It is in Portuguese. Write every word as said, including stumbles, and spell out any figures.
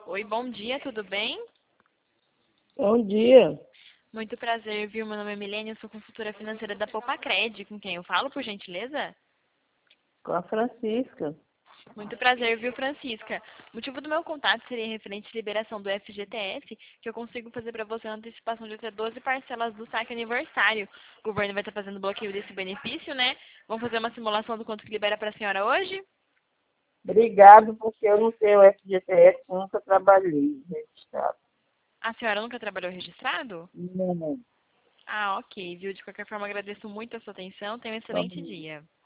Oi, bom dia, tudo bem? Bom dia, Muito prazer, viu? Meu nome é Milene, eu sou consultora financeira da Popacred, com quem eu falo, por gentileza? com a Francisca. Muito prazer, viu, Francisca? O motivo do meu contato seria referente à liberação do F G T S, que eu consigo fazer para você uma antecipação de até doze parcelas do saque aniversário. O governo vai estar fazendo bloqueio desse benefício, né? Vamos fazer uma simulação do quanto que libera para a senhora hoje? Obrigado, porque eu não tenho F G T S, nunca trabalhei registrado. A senhora nunca trabalhou registrado? Não, Ah, ok, viu? De qualquer forma, agradeço muito a sua atenção. Tenha um tá excelente bom. dia.